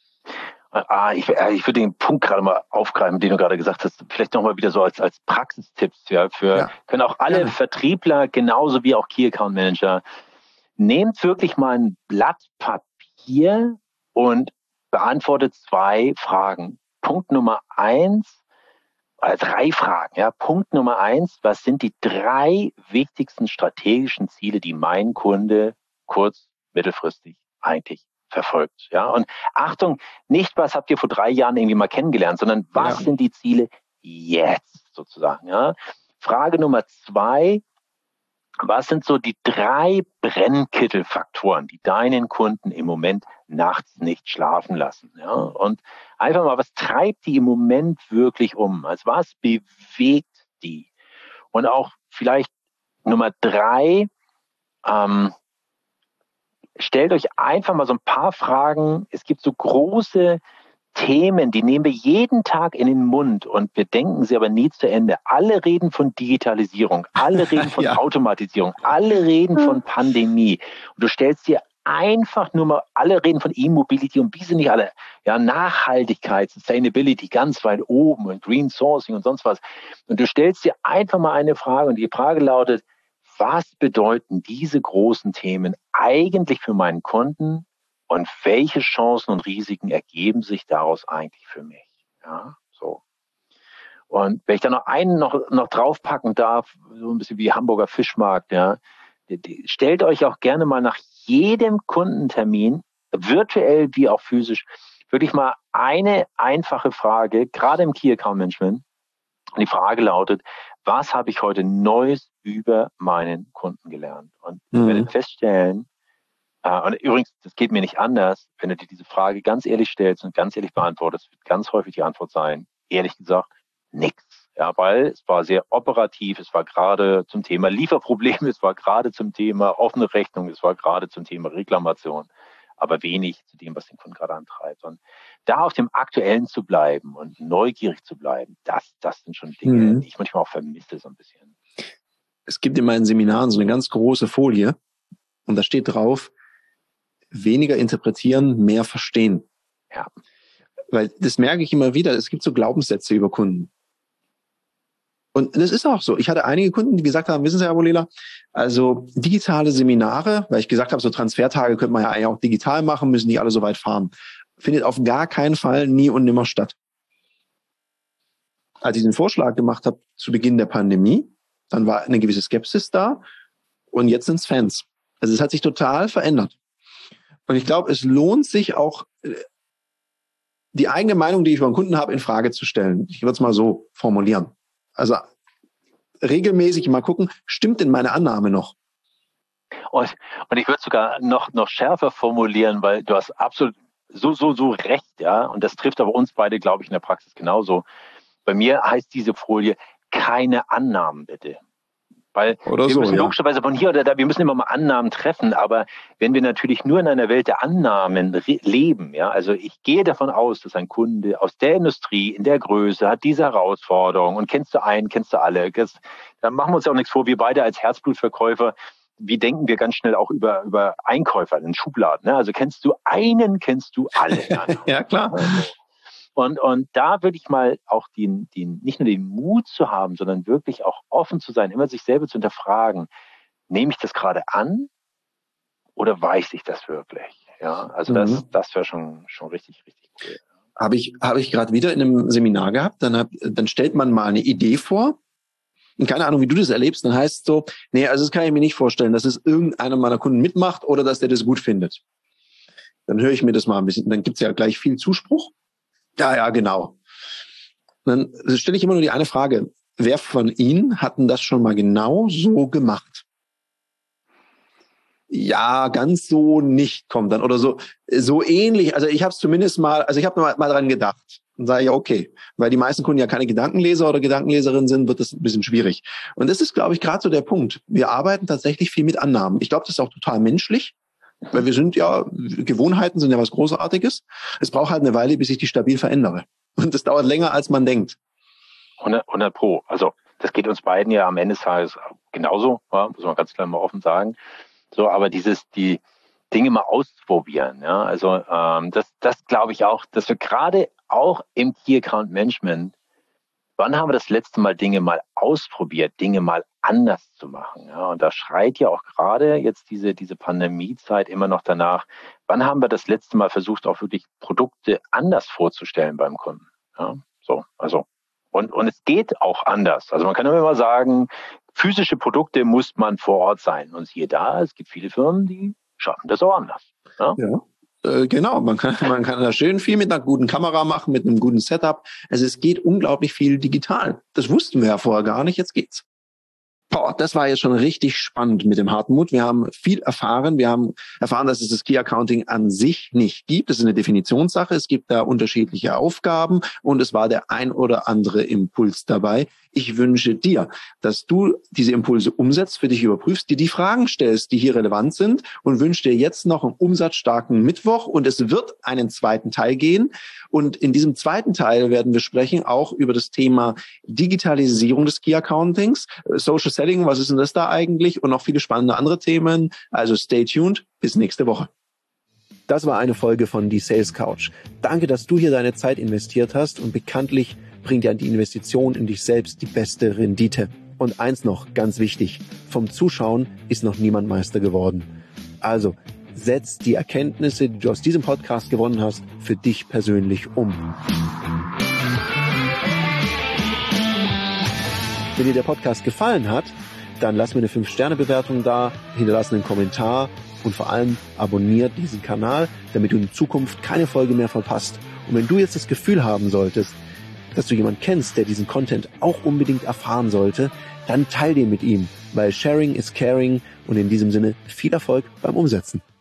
Ah, ich, ich würde den Punkt gerade mal aufgreifen, den du gerade gesagt hast, vielleicht nochmal wieder so als, als Praxistipps, ja, für, ja, können auch alle gerne. Vertriebler, genauso wie auch Key Account Manager, nehmt wirklich mal ein Blatt Papier und beantwortet zwei Fragen. Punkt Nummer eins, äh, drei Fragen, ja. Punkt Nummer eins, was sind die drei wichtigsten strategischen Ziele, die mein Kunde kurz-, mittelfristig eigentlich verfolgt, ja. Und Achtung, nicht was habt ihr vor drei Jahren irgendwie mal kennengelernt, sondern was ja. sind die Ziele jetzt sozusagen, ja. Frage Nummer zwei, was sind so die drei Brennkittelfaktoren, die deinen Kunden im Moment nachts nicht schlafen lassen, ja. Und einfach mal, was treibt die im Moment wirklich um? Also was bewegt die? Und auch vielleicht Nummer drei, ähm, stellt euch einfach mal so ein paar Fragen. Es gibt so große Themen, die nehmen wir jeden Tag in den Mund und wir denken sie aber nie zu Ende. Alle reden von Digitalisierung, alle reden von ja. Automatisierung, alle reden von Pandemie. Und du stellst dir einfach nur mal, alle reden von E-Mobility und wie sind nicht alle? Ja, Nachhaltigkeit, Sustainability ganz weit oben und Green Sourcing und sonst was. Und du stellst dir einfach mal eine Frage und die Frage lautet, was bedeuten diese großen Themen eigentlich für meinen Kunden und welche Chancen und Risiken ergeben sich daraus eigentlich für mich? Ja, so. Und wenn ich da noch einen noch, noch draufpacken darf, so ein bisschen wie Hamburger Fischmarkt, ja, die, die, stellt euch auch gerne mal nach jedem Kundentermin, virtuell wie auch physisch, wirklich mal eine einfache Frage, gerade im Key Account Management. Und die Frage lautet, was habe ich heute Neues über meinen Kunden gelernt? Und ihr mhm. werdet feststellen, äh, und übrigens, das geht mir nicht anders, wenn du dir diese Frage ganz ehrlich stellst und ganz ehrlich beantwortest, wird ganz häufig die Antwort sein, ehrlich gesagt, nix. Ja, weil es war sehr operativ, es war gerade zum Thema Lieferprobleme, es war gerade zum Thema offene Rechnung, es war gerade zum Thema Reklamation, aber wenig zu dem, was den Kunden gerade antreibt. Und da auf dem Aktuellen zu bleiben und neugierig zu bleiben, das, das sind schon Dinge, mhm. die ich manchmal auch vermisse so ein bisschen. Es gibt in meinen Seminaren so eine ganz große Folie und da steht drauf, weniger interpretieren, mehr verstehen. Ja. Weil das merke ich immer wieder, es gibt so Glaubenssätze über Kunden. Und das ist auch so. Ich hatte einige Kunden, die gesagt haben, wissen Sie, Herr Bolela, also digitale Seminare, weil ich gesagt habe, so Transfertage könnte man ja eigentlich auch digital machen, müssen nicht alle so weit fahren. Findet auf gar keinen Fall nie und nimmer statt. Als ich den Vorschlag gemacht habe zu Beginn der Pandemie, dann war eine gewisse Skepsis da und jetzt sind es Fans. Also es hat sich total verändert. Und ich glaube, es lohnt sich auch, die eigene Meinung, die ich über einen Kunden habe, in Frage zu stellen. Ich würde es mal so formulieren. Also regelmäßig mal gucken, stimmt denn meine Annahme noch? Und, und ich würde sogar noch, noch schärfer formulieren, weil du hast absolut so, so, so recht, ja. Und das trifft aber uns beide, glaube ich, in der Praxis genauso. Bei mir heißt diese Folie, keine Annahmen bitte. Weil oder wir so, müssen ja. logischerweise von hier oder da, wir müssen immer mal Annahmen treffen, aber wenn wir natürlich nur in einer Welt der Annahmen re- leben, ja, also ich gehe davon aus, dass ein Kunde aus der Industrie, in der Größe, hat diese Herausforderung und kennst du einen, kennst du alle, das, da machen wir uns ja auch nichts vor, wir beide als Herzblutverkäufer, wie denken wir ganz schnell auch über, über Einkäufer in Schubladen, ne? Also kennst du einen, kennst du alle. Ja, ja klar. Also, Und, und da würde ich mal auch den, den, nicht nur den Mut zu haben, sondern wirklich auch offen zu sein, immer sich selber zu hinterfragen, nehme ich das gerade an oder weiß ich das wirklich? Ja, also das, mhm. das wäre schon, schon richtig, richtig cool. Habe ich, habe ich gerade wieder in einem Seminar gehabt, dann, hab, dann stellt man mal eine Idee vor. Und keine Ahnung, wie du das erlebst, dann heißt es so, nee, also das kann ich mir nicht vorstellen, dass es irgendeiner meiner Kunden mitmacht oder dass der das gut findet. Dann höre ich mir das mal ein bisschen, dann gibt's ja gleich viel Zuspruch. Ja, ja, genau. Dann stelle ich immer nur die eine Frage. Wer von Ihnen hat denn das schon mal genau so gemacht? Ja, ganz so nicht kommt dann oder so so ähnlich. Also ich habe es zumindest mal, also ich habe mal, mal dran gedacht und sage ja okay, weil die meisten Kunden ja keine Gedankenleser oder Gedankenleserinnen sind, wird das ein bisschen schwierig. Und das ist, glaube ich, gerade so der Punkt. Wir arbeiten tatsächlich viel mit Annahmen. Ich glaube, das ist auch total menschlich, weil wir sind ja, Gewohnheiten sind ja was Großartiges. Es braucht halt eine Weile, bis ich die stabil verändere. Und das dauert länger, als man denkt. hundert Pro. Also das geht uns beiden ja am Ende des Tages genauso, ja, muss man ganz klar mal offen sagen. So, aber dieses, die Dinge mal ausprobieren, ja, also ähm, das, das glaube ich auch, dass wir gerade auch im Key Account Management, wann haben wir das letzte Mal Dinge mal ausprobiert, Dinge mal anders zu machen, ja, und da schreit ja auch gerade jetzt diese diese Pandemiezeit immer noch danach. Wann haben wir das letzte Mal versucht, auch wirklich Produkte anders vorzustellen beim Kunden, ja, so, also und und es geht auch anders. Also man kann immer mal sagen, physische Produkte muss man vor Ort sein. Und siehe da, es gibt viele Firmen, die schaffen das auch anders. Ja, ja äh, genau. Man kann, man kann da schön viel mit einer guten Kamera machen, mit einem guten Setup. Also es geht unglaublich viel digital. Das wussten wir ja vorher gar nicht. Jetzt geht's. Boah, das war jetzt schon richtig spannend mit dem Hartmut. Wir haben viel erfahren. Wir haben erfahren, dass es das Key Accounting an sich nicht gibt. Das ist eine Definitionssache. Es gibt da unterschiedliche Aufgaben und es war der ein oder andere Impuls dabei. Ich wünsche dir, dass du diese Impulse umsetzt, für dich überprüfst, dir die Fragen stellst, die hier relevant sind und wünsche dir jetzt noch einen umsatzstarken Mittwoch und es wird einen zweiten Teil gehen. Und in diesem zweiten Teil werden wir sprechen auch über das Thema Digitalisierung des Key Accountings, Social Selling, was ist denn das da eigentlich und noch viele spannende andere Themen. Also stay tuned, bis nächste Woche. Das war eine Folge von Die Sales Couch. Danke, dass du hier deine Zeit investiert hast und bekanntlich bringt ja die Investition in dich selbst die beste Rendite. Und eins noch, ganz wichtig, vom Zuschauen ist noch niemand Meister geworden. Also, setz die Erkenntnisse, die du aus diesem Podcast gewonnen hast, für dich persönlich um. Wenn dir der Podcast gefallen hat, dann lass mir eine fünf Sterne Bewertung da, hinterlass einen Kommentar und vor allem abonniert diesen Kanal, damit du in Zukunft keine Folge mehr verpasst. Und wenn du jetzt das Gefühl haben solltest, dass du jemanden kennst, der diesen Content auch unbedingt erfahren sollte, dann teil den mit ihm, weil Sharing is Caring und in diesem Sinne viel Erfolg beim Umsetzen.